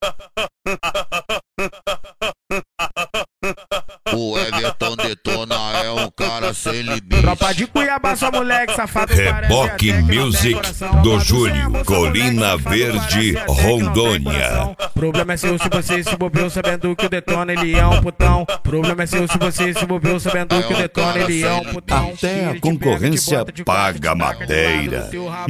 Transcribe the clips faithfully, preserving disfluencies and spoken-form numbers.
O Everton Detona é um cara sem limite. Tropa de Cuiabá, só moleque safado. Reboque Music do Júlio, Colina Verde, Rondônia. Problema é seu se você se bobeou sabendo que o Detona ele é um putão. Problema é seu se você se bobeou sabendo que o Detona ele é um putão. Até a concorrência paga a madeira.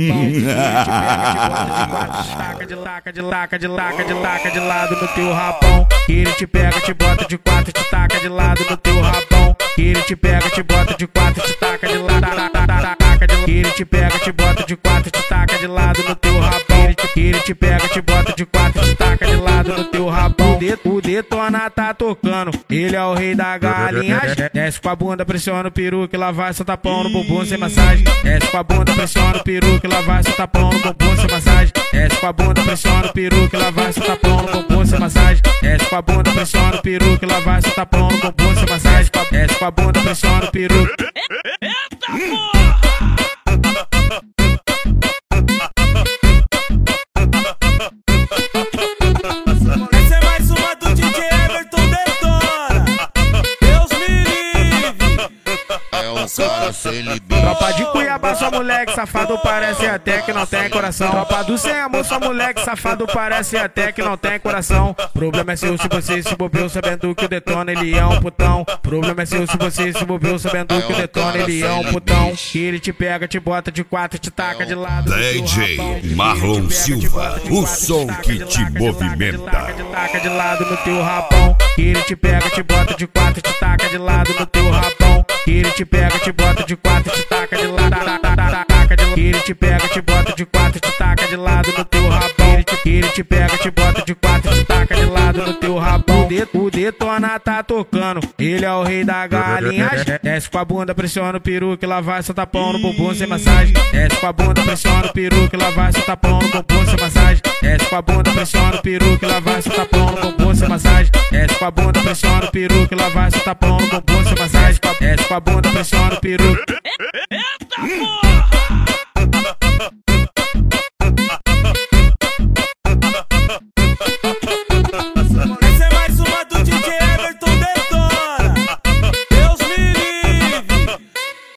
Taca de laca, de laca, de laca, de laca de lado no teu rabão. Que ele te pega, te bota de quatro, te taca de lado no teu rabão. Que ele te pega, te bota de quatro, te taca de lado. Que ele te pega, te bota de quatro, te taca de lado no teu rabão. Que ele te pega, te bota de quatro, te taca de lado no teu rabão. O Detona tá tocando, ele é o rei da galinha. Desce com a bunda, pressiona o peru, que lá vai seu tapão no bumbum sem massagem. Desce com a bunda, pressiona o peru, que lá vai seu tapão no bumbum sem massagem. Desce com a bunda, pressiona o peru, que lá vai seu tapão no bumbum sem massagem. Desce com a bunda, pressiona o peru, que lá vai seu tapão no bumbum sem massagem. Desce com a bunda, pressiona o peru. Eita porra! Essa é mais uma do D J Everton Detona. Deus me livre. É um cara sem limite. Tropa de Cuiabá, só moleque safado, parece até que não tem coração. Tropa do Sem Amor, só moleque safado, parece até que não tem coração. Problema é seu se você se bobeou sabendo que o Detona ele é um putão. Problema é seu se você se bobeou sabendo que o Detona ele é um putão. Que ele te pega, te bota de quatro, te taca de lado. D J Marlon Silva, o som que te movimenta. Taca de lado no teu rabão. Que ele te pega, te bota de quatro, te taca de lado no teu rabão. Que ele te pega, te bota de quatro, te taca de lado. Que ele te pega, te bota de quatro, te taca de lado no teu rabão. Que ele te pega, te bota de quatro, te taca de lado no teu rabão. O Detona tá tocando, ele é o rei da galinha. Desce com a bunda, pressiona o peru, que lá vai seu tapão no bumbum sem massagem. Desce com a bunda, pressiona o peru, que lá vai seu tapão no bumbum sem massagem. Desce com a bunda, pressiona o peru, que lá vai seu tapão no bumbum sem massagem. Desce com a bunda, pressiona o peru, que lá vai seu tapão no bumbum sem massagem. Desce com a bunda, pressiona o peru. Eita porra!